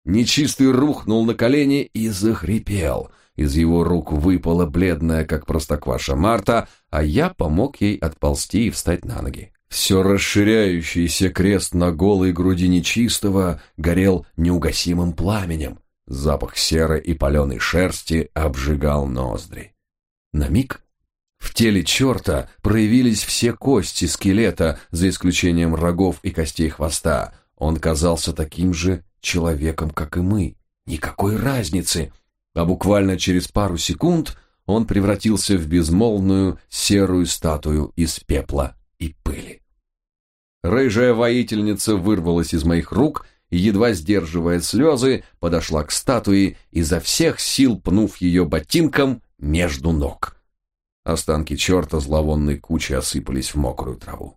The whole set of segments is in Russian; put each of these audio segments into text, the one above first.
Нечистый рухнул на колени и захрипел. Из его рук выпала бледная, как простокваша, Марта, а я помог ей отползти и встать на ноги. Все расширяющийся крест на голой груди нечистого горел неугасимым пламенем. Запах серы и паленой шерсти обжигал ноздри. На миг в теле черта проявились все кости скелета, за исключением рогов и костей хвоста. Он казался таким же человеком, как и мы. Никакой разницы. А буквально через пару секунд он превратился в безмолвную серую статую из пепла и пыли. Рыжая воительница вырвалась из моих рук и, едва сдерживая слезы, подошла к статуе, изо всех сил пнув ее ботинком между ног. Останки черта зловонной кучей осыпались в мокрую траву.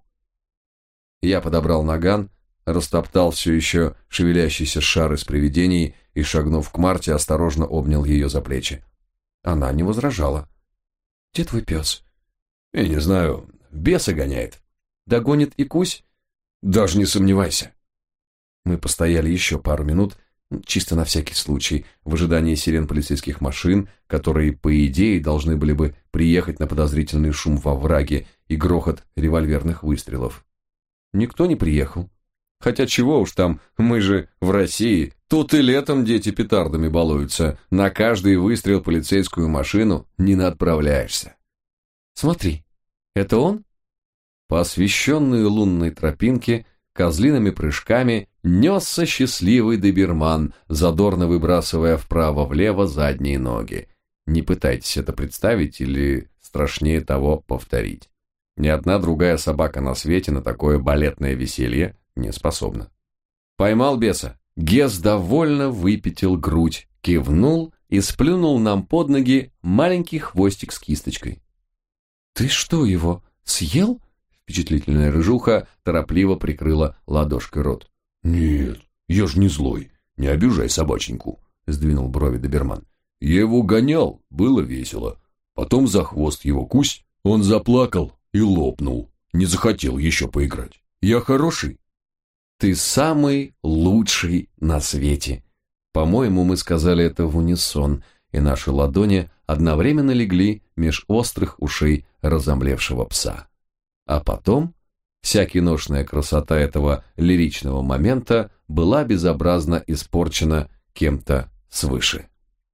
Я подобрал наган, растоптал все еще шевелящийся шар из привидений и, шагнув к Марте, осторожно обнял ее за плечи. Она не возражала. «Где твой пес?» «Я не знаю, беса гоняет». «Догонит и кусь?» «Даже не сомневайся». Мы постояли еще пару минут, чисто на всякий случай, в ожидании сирен полицейских машин, которые, по идее, должны были бы приехать на подозрительный шум во враге и грохот револьверных выстрелов. Никто не приехал. Хотя чего уж там, мы же в России, тут и летом дети петардами балуются, на каждый выстрел полицейскую машину не наотправляешься. «Смотри, это он?» По освещенной лунной тропинке козлиными прыжками несся счастливый доберман, задорно выбрасывая вправо-влево задние ноги. Не пытайтесь это представить или, страшнее того, повторить. Ни одна другая собака на свете на такое балетное веселье не способна. Поймал беса. Гес довольно выпятил грудь, кивнул и сплюнул нам под ноги маленький хвостик с кисточкой. «Ты что, его съел?» Впечатлительная рыжуха торопливо прикрыла ладошкой рот. «Нет, я ж не злой, не обижай собаченьку», — сдвинул брови доберман. «Я его гонял, было весело. Потом за хвост его кусь, он заплакал и лопнул. Не захотел еще поиграть. Я хороший». «Ты самый лучший на свете». По-моему, мы сказали это в унисон, и наши ладони одновременно легли меж острых ушей разомлевшего пса. А потом вся киношная красота этого лиричного момента была безобразно испорчена кем-то свыше.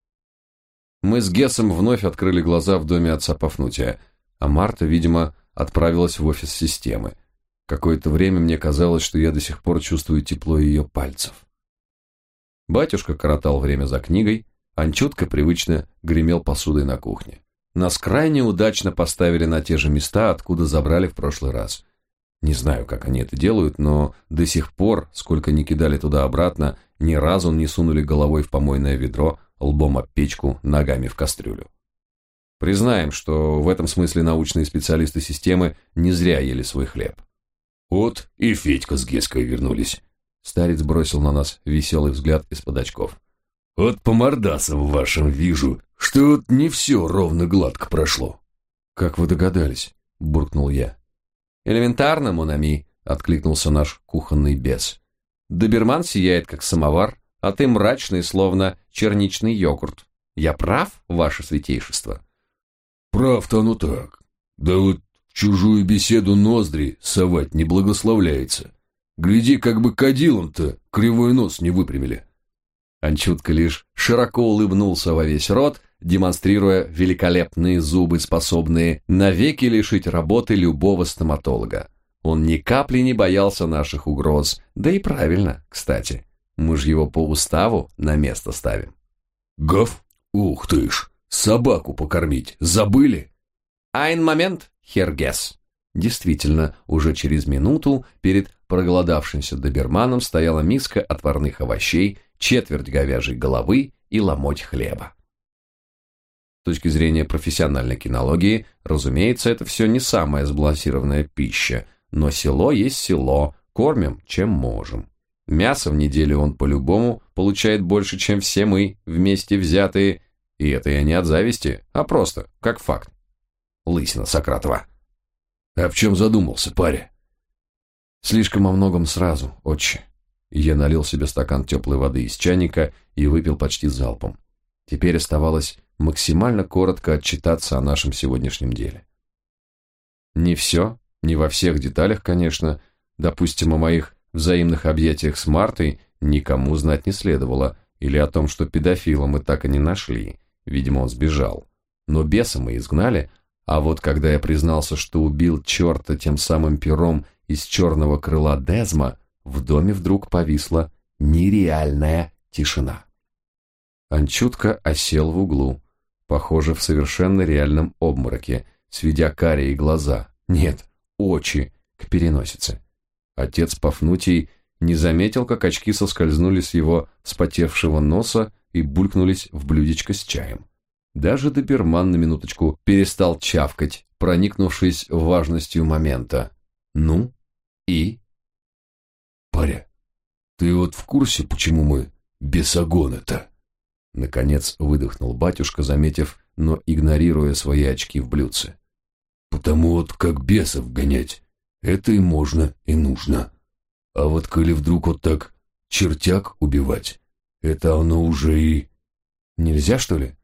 Мы с Гесом вновь открыли глаза в доме отца Пафнутия, а Марта, видимо, отправилась в офис системы. Какое-то время мне казалось, что я до сих пор чувствую тепло ее пальцев. Батюшка коротал время за книгой, Анчутка привычно гремел посудой на кухне. Нас крайне удачно поставили на те же места, откуда забрали в прошлый раз. Не знаю, как они это делают, но до сих пор, сколько ни кидали туда-обратно, ни разу не сунули головой в помойное ведро, лбом об печку, ногами в кастрюлю. Признаем, что в этом смысле научные специалисты системы не зря ели свой хлеб. «Вот и Федька с Геской вернулись». Старец бросил на нас веселый взгляд из-под очков. «Вот по мордасам вашим вижу, что вот не все ровно гладко прошло». «Как вы догадались?» – буркнул я. «Элементарно, Монами», – откликнулся наш кухонный бес. «Доберман сияет, как самовар, а ты мрачный, словно черничный йогурт. Я прав, ваше святейшество?» «Прав-то оно так. Да вот в чужую беседу ноздри совать не благословляется. Гляди, как бы кадилом-то кривой нос не выпрямили». Анчутка лишь широко улыбнулся во весь рот, демонстрируя великолепные зубы, способные навеки лишить работы любого стоматолога. Он ни капли не боялся наших угроз, да и правильно, кстати. Мы же его по уставу на место ставим. «Гав? Ух ты ж! Собаку покормить забыли?» «Айн момент, хер Гесс». Действительно, уже через минуту перед проголодавшимся доберманом стояла миска отварных овощей, четверть говяжьей головы и ломоть хлеба. С точки зрения профессиональной кинологии, разумеется, это все не самая сбалансированная пища, но село есть село, кормим, чем можем. Мяса в неделю он по-любому получает больше, чем все мы, вместе взятые, и это я не от зависти, а просто, как факт. Лысина Сократова. «А в чем задумался, паря?» «Слишком о многом сразу, отче. Я налил себе стакан теплой воды из чайника и выпил почти залпом. Теперь оставалось максимально коротко отчитаться о нашем сегодняшнем деле. Не все, не во всех деталях, конечно. Допустим, о моих взаимных объятиях с Мартой никому знать не следовало, или о том, что педофила мы так и не нашли. Видимо, он сбежал. Но беса мы изгнали, а вот когда я признался, что убил черта тем самым пером из черного крыла Дезма, в доме вдруг повисла нереальная тишина. Анчутка осел в углу, похоже, в совершенно реальном обмороке, сведя карие глаза, нет, очи, к переносице. Отец Пафнутий не заметил, как очки соскользнули с его вспотевшего носа и булькнулись в блюдечко с чаем. Даже доберман на минуточку перестал чавкать, проникнувшись важностью момента. Ну и... Паря, ты вот в курсе, почему мы бесогоны-то? Наконец выдохнул батюшка, заметив, но игнорируя свои очки в блюдце. Потому вот как бесов гонять, это и можно, и нужно. А вот коли вдруг вот так чертяк убивать, это оно уже и... Нельзя, что ли?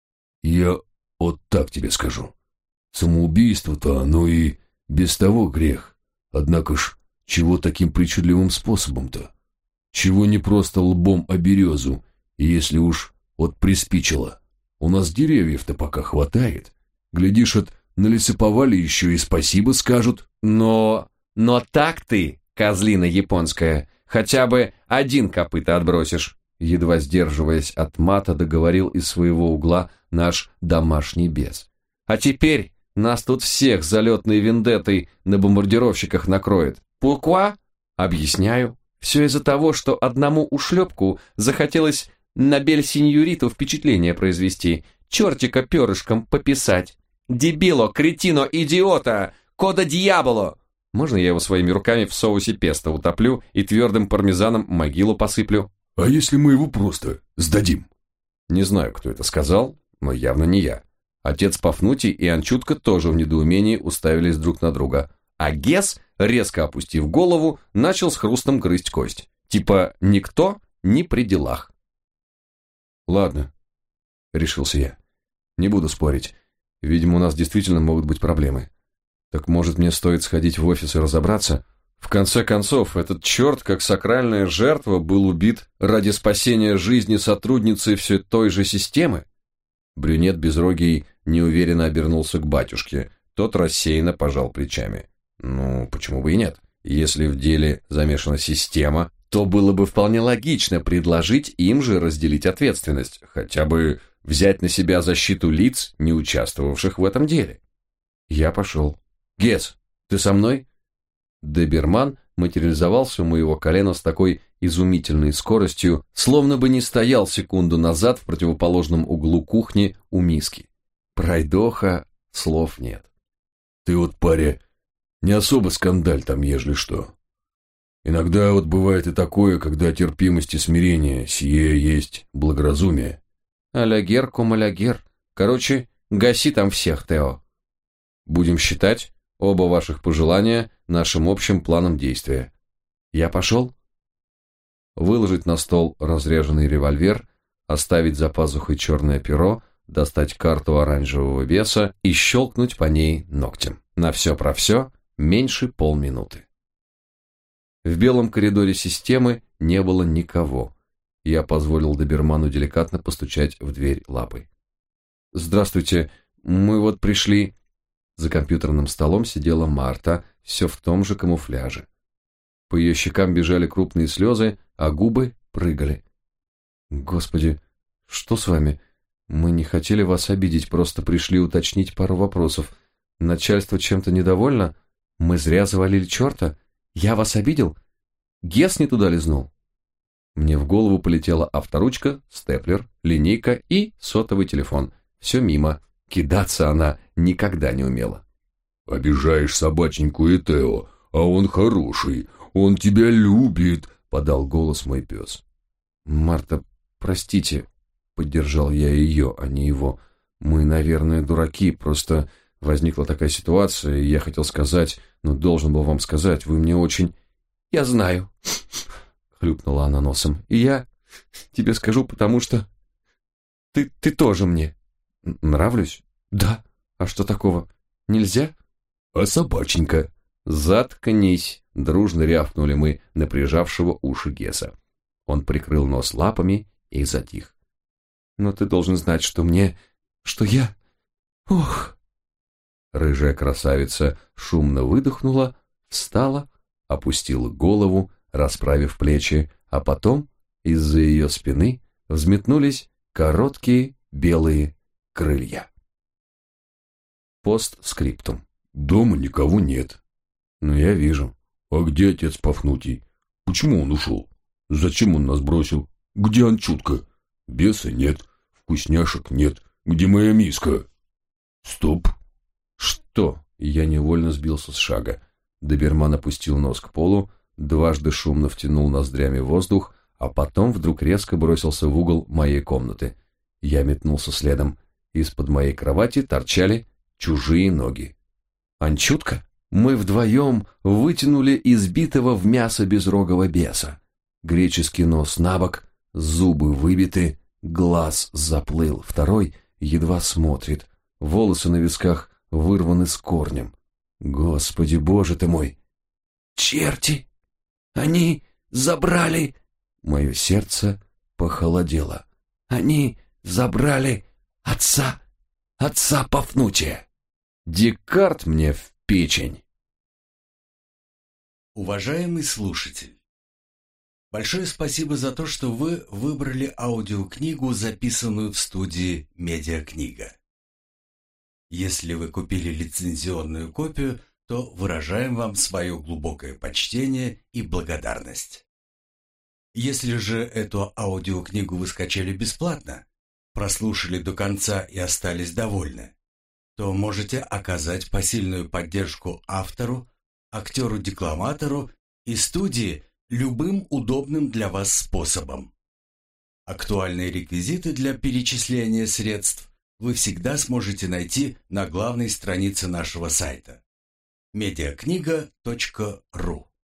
Я вот так тебе скажу. Самоубийство-то оно и без того грех. Однако ж, чего таким причудливым способом-то? Чего не просто лбом о березу, и если уж вот приспичило? У нас деревьев-то пока хватает. Глядишь, на лесоповале еще и спасибо скажут. Но так ты, козлина японская, хотя бы один копыто отбросишь. Едва сдерживаясь от мата, договорил из своего угла наш домашний бес. А теперь нас тут всех залетной вендеттой на бомбардировщиках накроет. Pourquoi? Объясняю. Все из-за того, что одному ушлепку захотелось на бель-синьориту впечатление произвести, чертика перышком пописать. Дебило, кретино, идиота, кода дьяволо. Можно я его своими руками в соусе песто утоплю и твердым пармезаном могилу посыплю? А если мы его просто сдадим? Не знаю, кто это сказал, но явно не я. Отец Пафнутий и Анчутка тоже в недоумении уставились друг на друга. А Гес, резко опустив голову, начал с хрустом грызть кость. Типа никто не при делах. Ладно, решился я. Не буду спорить. Видимо, у нас действительно могут быть проблемы. Так может, мне стоит сходить в офис и разобраться? В конце концов, этот черт, как сакральная жертва, был убит ради спасения жизни сотрудницы все той же системы? Брюнет безрогий неуверенно обернулся к батюшке. Тот рассеянно пожал плечами. Ну, почему бы и нет? Если в деле замешана система, то было бы вполне логично предложить им же разделить ответственность, хотя бы взять на себя защиту лиц, не участвовавших в этом деле. Я пошел. Гес, ты со мной? Доберман материализовался у моего колена с такой изумительной скоростью, словно бы не стоял секунду назад в противоположном углу кухни у миски. Пройдоха, слов нет. Ты вот, паря, не особо скандаль там, ежели что. Иногда вот бывает и такое, когда терпимость и смирение, сие есть благоразумие. Алягер ком алягер. Короче, гаси там всех, Тео. Будем считать оба ваших пожелания нашим общим планом действия. Я пошел? Выложить на стол разряженный револьвер, оставить за пазухой черное перо, достать карту оранжевого беса и щелкнуть по ней ногтем. На все про все меньше полминуты. В белом коридоре системы не было никого. Я позволил доберману деликатно постучать в дверь лапой. «Здравствуйте, мы вот пришли...» За компьютерным столом сидела Марта, все в том же камуфляже. По ее щекам бежали крупные слезы, а губы прыгали. «Господи, что с вами? Мы не хотели вас обидеть, просто пришли уточнить пару вопросов. Начальство чем-то недовольно? Мы зря завалили черта? Я вас обидел? Гес не туда лизнул?» Мне в голову полетела авторучка, степлер, линейка и сотовый телефон. Все мимо. Кидаться она никогда не умела. «Обижаешь собаченьку и Тео, а он хороший, он тебя любит», — подал голос мой пес. «Марта, простите», — поддержал я ее, а не его. «Мы, наверное, дураки, просто возникла такая ситуация, и я хотел сказать, но должен был вам сказать, вы мне очень...» «Я знаю», — хлюпнула она носом. «И я тебе скажу, потому что ты тоже мне». «Нравлюсь?» «Да. А что такого? Нельзя?» «А собаченька?» «Заткнись!» — дружно рявкнули мы на прижавшего уши Геса. Он прикрыл нос лапами и затих. «Но ты должен знать, что я... Ох!» Рыжая красавица шумно выдохнула, встала, опустила голову, расправив плечи, а потом из-за ее спины взметнулись короткие белые крылья. Постскриптум. «Дома никого нет». «Ну, я вижу». «А где отец Пафнутий? Почему он ушел? Зачем он нас бросил? Где Анчутка? Беса нет, вкусняшек нет. Где моя миска?» «Стоп!» «Что?» Я невольно сбился с шага. Доберман опустил нос к полу, дважды шумно втянул ноздрями воздух, а потом вдруг резко бросился в угол моей комнаты. Я метнулся следом. Из-под моей кровати торчали чужие ноги. «Анчутка?» Мы вдвоем вытянули избитого в мясо безрогого беса. Греческий нос набок, зубы выбиты, глаз заплыл, второй едва смотрит, волосы на висках вырваны с корнем. Господи, боже ты мой! «Черти! Они забрали...» Мое сердце похолодело. «Они забрали отца Пафнутия! Декарт мне в печень!» Уважаемый слушатель, большое спасибо за то, что вы выбрали аудиокнигу, записанную в студии «Медиакнига». Если вы купили лицензионную копию, то выражаем вам свое глубокое почтение и благодарность. Если же эту аудиокнигу вы скачали бесплатно, прослушали до конца и остались довольны, то можете оказать посильную поддержку автору, актеру-декламатору и студии любым удобным для вас способом. Актуальные реквизиты для перечисления средств вы всегда сможете найти на главной странице нашего сайта mediakniga.ru.